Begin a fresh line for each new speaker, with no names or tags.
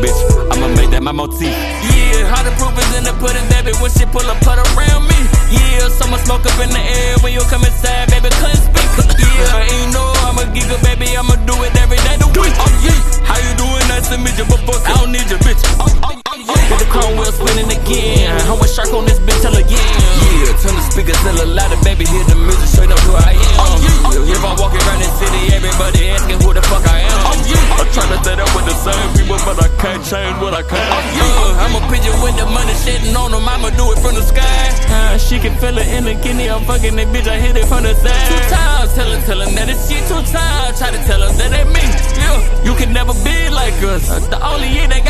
bitch. I'ma make that my motif.
Yeah, how the proof is in the pudding, baby. When she pull up, put around me. Yeah, so much smoke up in the air when you come inside, baby. Couldn't speak. Yeah, ain't no I'm a giga, baby. I'ma do it every day the week. Oh yeah, how you doing? Nice to meet you, but fuck, I don't need your bitch. With the chrome wheel spinning again. I want shark on this bitch till again. Yeah, turn the speakers till a louder, baby. Hear the music straight up who I am. If I'm walking around the city, everybody asking who the fuck I am. I'm trying to set up with the same people, but I can't change what I can. I'm a pigeon with the money shitting on them. I'ma do it from the sky. She can feel it in the kidney. I'm fucking that bitch. I hit it from the side. 2 times, tell her that it's shit. 2 times, try to tell her that ain't me. Yeah, you can never be like us. The only it ain't